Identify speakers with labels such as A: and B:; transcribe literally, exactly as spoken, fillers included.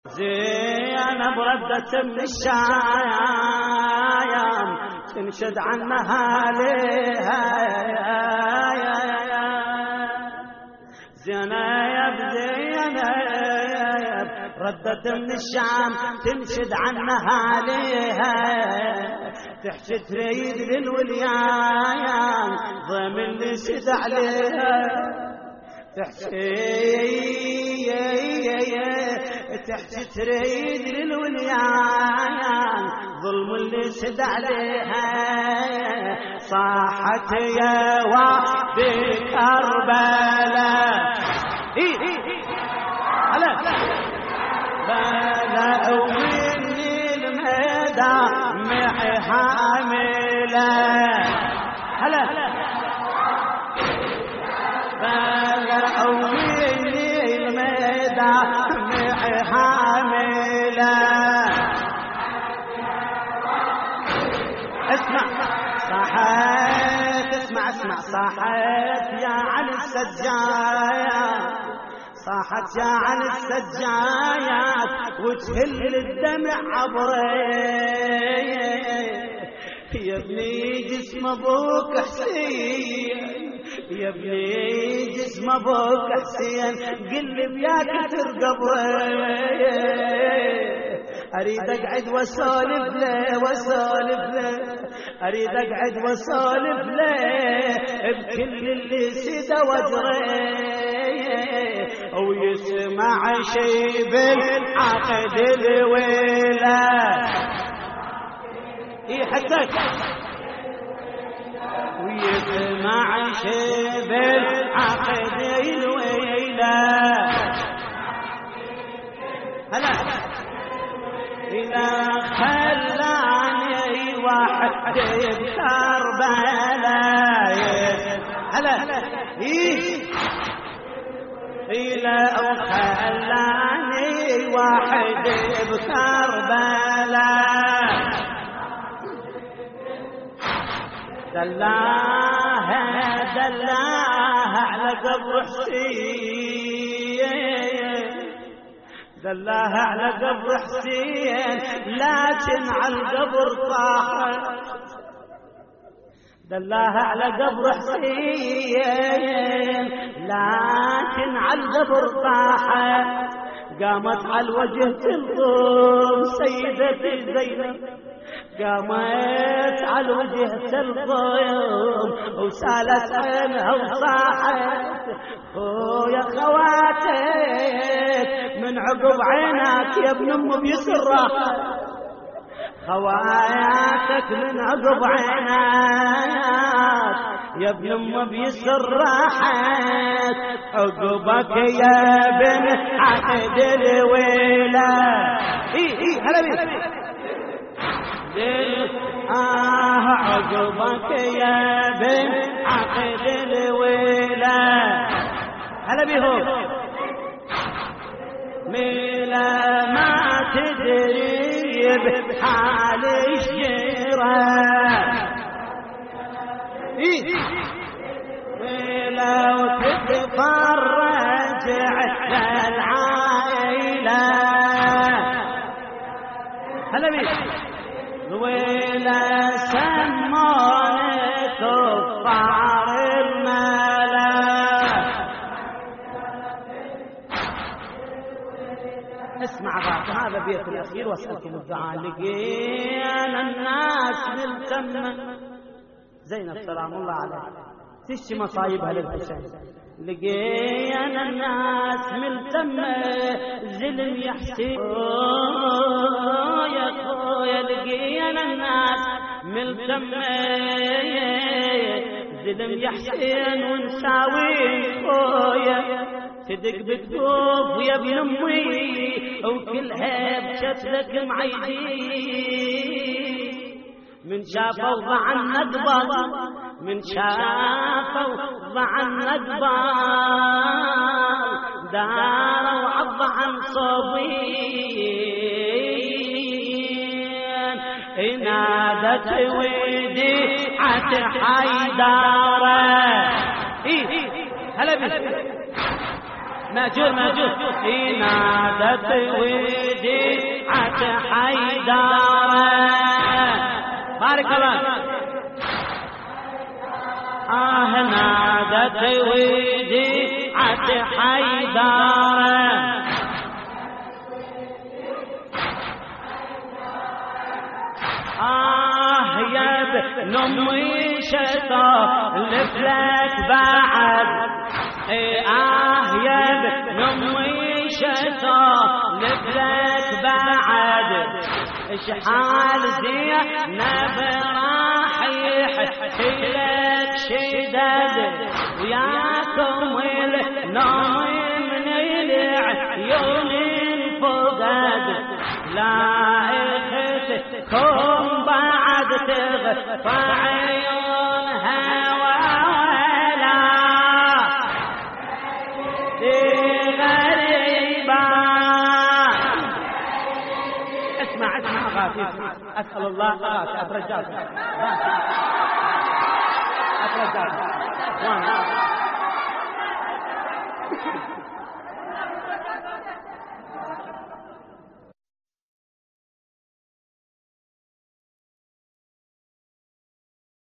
A: زينب ردت من الشايم تنشد عنها ليها زينب زينب ردت من الشام تنشد عنها ليها تحكي تريد للوليان ضم اللي سد عليها تحكي تحكي تريد للوليان ظلم اللي سد عليها صاحت يا وادي كربلاء اي هلا بلا ومني المدى معي حامله هلا بلا ومني المدى معي حامله اسمع صاحت اسمع اسمع صاحت يا علي السجايات صاحت يا علي السجايات وتهل الدمع عبري يا ابني جسم ابوك حسين يا ابني جسم ابوك حسين قلب يا كثر قبري اريد اقعد واسولف له واسولف له اريد اقعد واسولف له بكل اللي سدى وجري ويسمع شي بالعقد الويله اي حتى ويسمع شي بالعقد الويله هلا إذا خلاني واحد بكربلاء هلا إيه إذا خلاني واحد بكربلاء دلاها دلاها على قبر حسين دلاها على قبر حسين لكن على القبر طاحت دلاها على قبر حسين لكن على القبر طاحت قامت على الوجه تلطم سيدتي زينب قامت على الوجه تلطم وسالت عينها وصاحت خويا خواتك من عقب عينك يا ابن ام بيسره خواتك من عقب عينك يا ابن ام بيسره عقبك يا بن عقد الويله اي اي هلا بي آه عقبك يا بن عقد الويله هلا بيهو ميلا ما تدري بحال الشيرة ميلا وتتفرج على العائلة هلا بي ويلا سموني كفار الملا اسمع بعض هذا بيت الأخير واسألكم الدعاء لقينا الناس ملتمة زينب سلام الله عليها تشي مصايبها للحسين لقينا الناس ملتمة زلم يحسين يا خويا لقينا الناس ملتمة زلم يحسين ونساوي خويا تدق بكتوف يا ابن امي وكلها بشكلك معيدين من شافوا ضع النقبل من شافوا ضع النقبل داروا عض عن صوبين نادت ويدي عت حيداره هلا بي ماجور ماجور نادت وديعة حيدارة بارك الله آه نادت وديعة حيدارة آه يا ابن أمي شطالف لك بعد آه يا ابن أمي شطالف لك بعد اشحال زينب راح يحكي لك شدد وياكم النوم من العيون الفقد لا اختكم بعد تغفى عيونها ولا غريبة. اسمع اسمع غافي اسأل الله غافي اترجاك اترجاك